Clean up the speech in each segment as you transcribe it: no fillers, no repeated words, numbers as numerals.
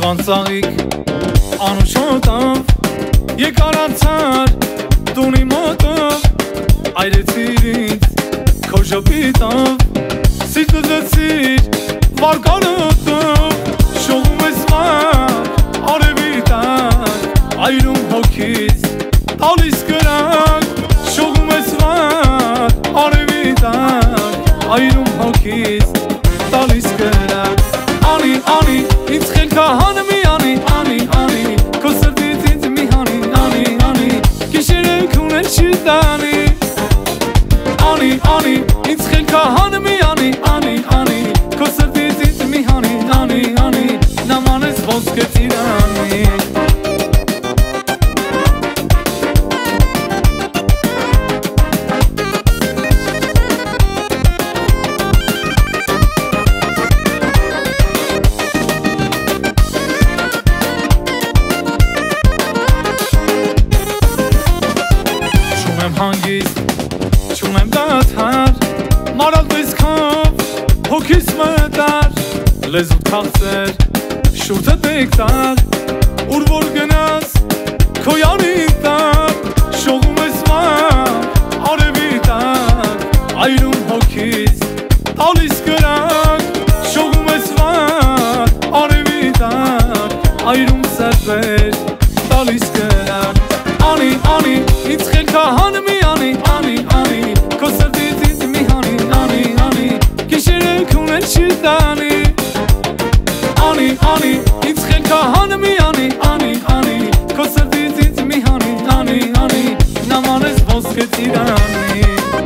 Սևան ծաղիկ անուշոտով Եկարացար տունի մոտով Այրեցիր ինձ քո ժպիտով Սիրտը ձեցիր վարկանոտով Շողում ես վար արևի տակ Այրում հոգից տալիս կրակ Շողում ես վար արևի տակ Այրում հոգից տալիս կրակ Անի, անի, ինձ խելքա հանը մի անի Քո սրտից ինձ մի անի Գիշերը քունել չի տանի Անի, ինձ խելքա հանը մի անի Քո սրտից ինձ մի անի Նաման ես ոսկե ծիրանի Հանգիստ, չում եմ դաթար Մարալ տեսքով, հոգիս մտար Լեզուտ քաղցեր, շուրթը տեկտար Ուր որ գնաս, քո յանին տար Շողում ես վար, արևի տակ Այրում հոգիս, տալիս կրակ Շողում ես վար, արևի տակ Այրում սրտեր, տալիս կրակ Անի, ինձ խելքա հանը մի անի Քո սրտից ինձ մի անի Գիշերը քունել չի տանի Անի, ինձ խելքա հանը մի անի Քո սրտից ինձ մի անի Նաման ես ոսկե ծիրանի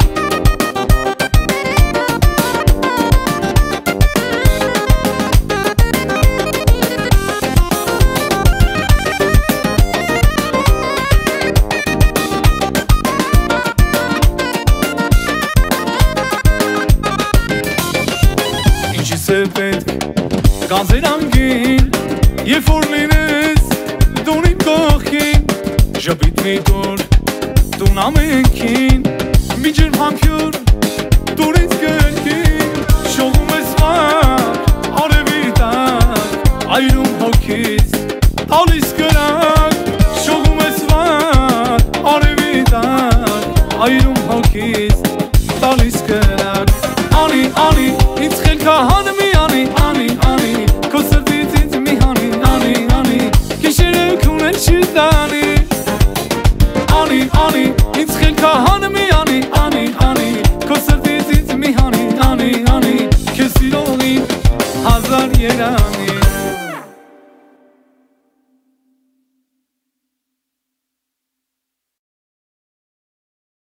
Գանձեր անգին, երբ որ լինես դուն իմ կողքին Ժպիտ մի դուր, դուն ամենքին Մի ջերմ համբյուր, դուր ինձ կրկին Շողում ես վար, արևի տակ Այրում հոգից, տալիս կրակ Շողում ես վար, արևի տակ Այրում հոգից